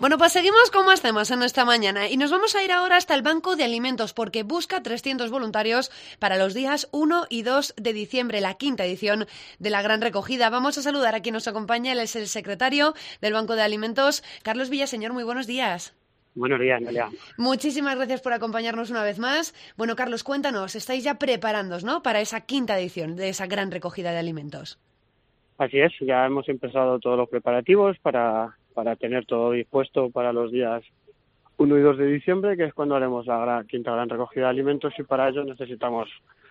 Bueno, pues seguimos con más temas en esta mañana y nos vamos a ir ahora hasta el Banco de Alimentos porque busca 300 voluntarios para los días 1 y 2 de diciembre, la quinta edición de la Gran Recogida. Vamos a saludar a quien nos acompaña, él es el secretario del Banco de Alimentos, Carlos Villaseñor. Muy buenos días. Buenos días, Nelia. Muchísimas gracias por acompañarnos una vez más. Bueno, Carlos, cuéntanos, estáis ya preparándoos, ¿no?, para esa quinta edición de esa Gran Recogida de Alimentos. Así es, ya hemos empezado todos los preparativos para tener todo dispuesto para los días 1 y 2 de diciembre, que es cuando haremos la quinta gran recogida de alimentos, y para ello necesitamos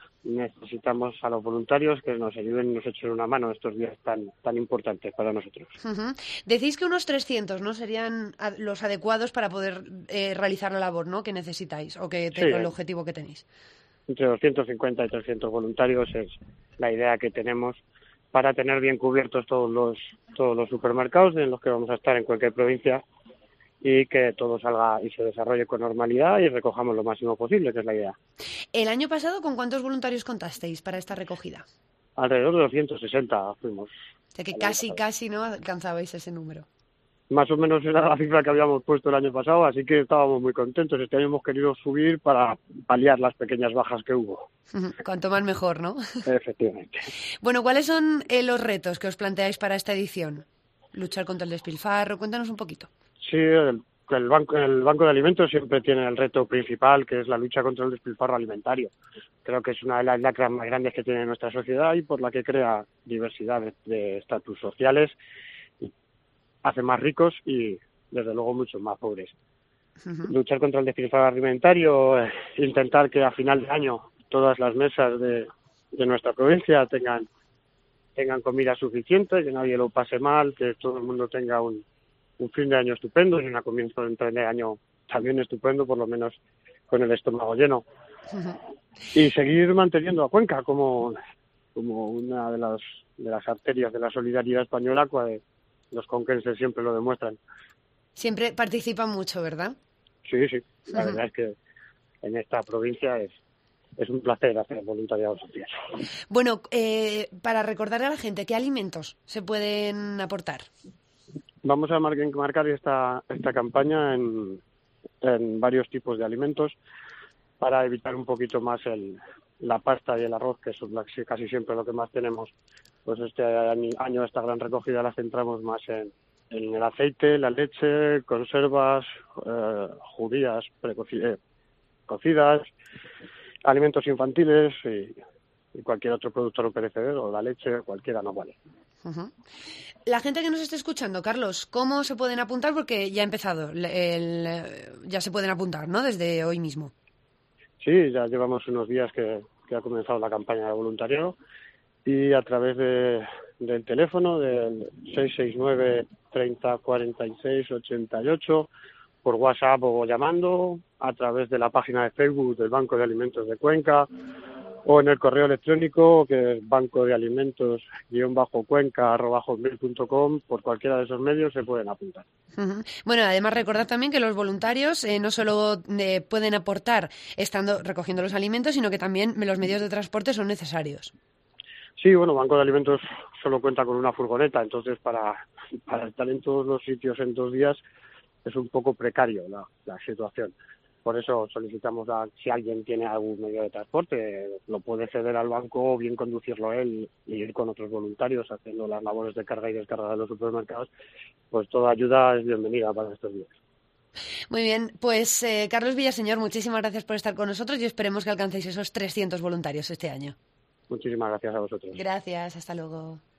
a los voluntarios que nos ayuden y nos echen una mano estos días tan importantes para nosotros. Uh-huh. Decís que unos 300, ¿no?, serían los adecuados para poder realizar la labor, ¿no?, que necesitáis o que el objetivo que tenéis. Entre 250 y 300 voluntarios es la idea que tenemos para tener bien cubiertos todos los supermercados en los que vamos a estar en cualquier provincia y que todo salga y se desarrolle con normalidad y recojamos lo máximo posible, que es la idea. ¿El año pasado con cuántos voluntarios contasteis para esta recogida? Alrededor de 260 fuimos. O sea que casi no alcanzabais ese número. Más o menos era la cifra que habíamos puesto el año pasado, así que estábamos muy contentos. Este año hemos querido subir para paliar las pequeñas bajas que hubo. Cuanto más mejor, ¿no? Efectivamente. Bueno, ¿cuáles son los retos que os planteáis para esta edición? Luchar contra el despilfarro, cuéntanos un poquito. Sí, el Banco de Alimentos siempre tiene el reto principal, que es la lucha contra el despilfarro alimentario. Creo que es una de las lacras más grandes que tiene nuestra sociedad y por la que crea diversidad de estatus sociales, hace más ricos y, desde luego, muchos más pobres. Uh-huh. Luchar contra el despilfarro alimentario, intentar que a final de año todas las mesas de nuestra provincia tengan comida suficiente, que nadie lo pase mal, que todo el mundo tenga un fin de año estupendo y un comienzo de año también estupendo, por lo menos con el estómago lleno. Uh-huh. Y seguir manteniendo a Cuenca como una de las arterias de la solidaridad española, los conquenses siempre lo demuestran. Siempre participan mucho, ¿verdad? Sí. La verdad es que en esta provincia es un placer hacer voluntariado social. Bueno, para recordarle a la gente, ¿qué alimentos se pueden aportar? Vamos a marcar esta campaña en varios tipos de alimentos para evitar un poquito más la pasta y el arroz, que son casi siempre lo que más tenemos. Pues este año esta gran recogida la centramos más en el aceite, la leche, conservas, judías cocidas, alimentos infantiles y cualquier otro producto no perecedero, la leche, cualquiera no vale. Uh-huh. La gente que nos esté escuchando, Carlos, ¿cómo se pueden apuntar? Porque ya ha empezado, ya se pueden apuntar, ¿no?, desde hoy mismo. Sí, ya llevamos unos días que ha comenzado la campaña de voluntariado y a través del teléfono del 669 30 46 88, por WhatsApp o llamando, a través de la página de Facebook del Banco de Alimentos de Cuenca o en el correo electrónico, que es bancodealimentos-cuenca@hotmail.com. Por cualquiera de esos medios se pueden apuntar. Uh-huh. Bueno, además recordad también que los voluntarios no solo pueden aportar recogiendo los alimentos, sino que también los medios de transporte son necesarios. Sí, bueno, Banco de Alimentos solo cuenta con una furgoneta, entonces para estar en todos los sitios en 2 días es un poco precario la situación. Por eso solicitamos si alguien tiene algún medio de transporte, lo puede ceder al banco o bien conducirlo él y ir con otros voluntarios haciendo las labores de carga y descarga de los supermercados. Pues toda ayuda es bienvenida para estos días. Muy bien, pues Carlos Villaseñor, muchísimas gracias por estar con nosotros y esperemos que alcancéis esos 300 voluntarios este año. Muchísimas gracias a vosotros. Gracias, hasta luego.